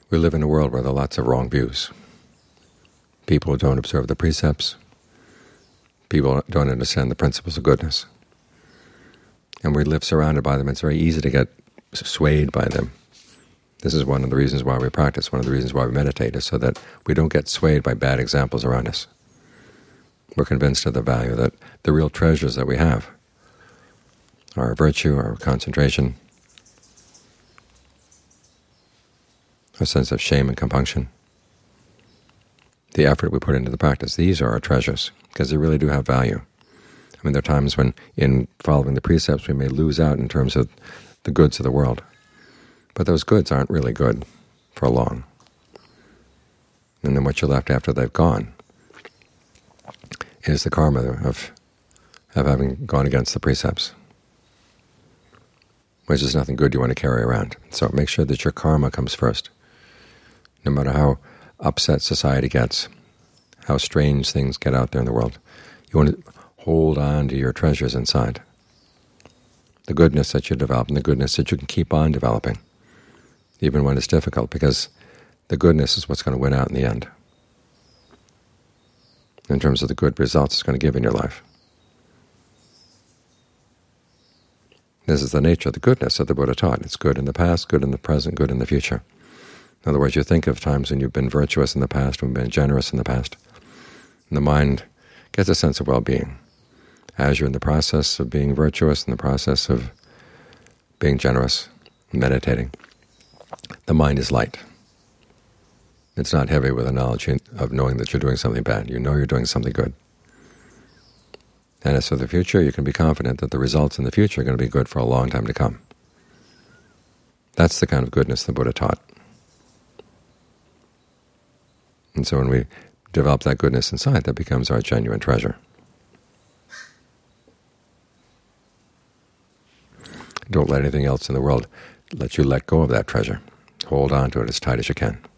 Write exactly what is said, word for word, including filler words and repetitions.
We live in a world where there are lots of wrong views. People who don't observe the precepts, people who don't understand the principles of goodness. And we live surrounded by them. It's very easy to get swayed by them. This is one of the reasons why we practice, one of the reasons why we meditate, is so that we don't get swayed by bad examples around us. We're convinced of the value, that the real treasures that we have are our virtue, our concentration, our sense of shame and compunction, the effort we put into the practice. These are our treasures, because they really do have value. I mean, there are times when, in following the precepts, we may lose out in terms of the goods of the world. But those goods aren't really good for long. And then what you're left after they've gone is the karma of, of having gone against the precepts, which is nothing good you want to carry around. So make sure that your karma comes first. No matter how upset society gets, how strange things get out there in the world, you want to hold on to your treasures inside, the goodness that you develop and the goodness that you can keep on developing, even when it's difficult, because the goodness is what's going to win out in the end, in terms of the good results it's going to give in your life. This is the nature of the goodness that the Buddha taught. It's good in the past, good in the present, good in the future. In other words, you think of times when you've been virtuous in the past, when you've been generous in the past, and the mind gets a sense of well-being. As you're in the process of being virtuous, in the process of being generous, meditating, the mind is light. It's not heavy with the knowledge of knowing that you're doing something bad. You know you're doing something good. And as for the future, you can be confident that the results in the future are going to be good for a long time to come. That's the kind of goodness the Buddha taught. And so when we develop that goodness inside, that becomes our genuine treasure. Don't let anything else in the world let you let go of that treasure. Hold on to it as tight as you can.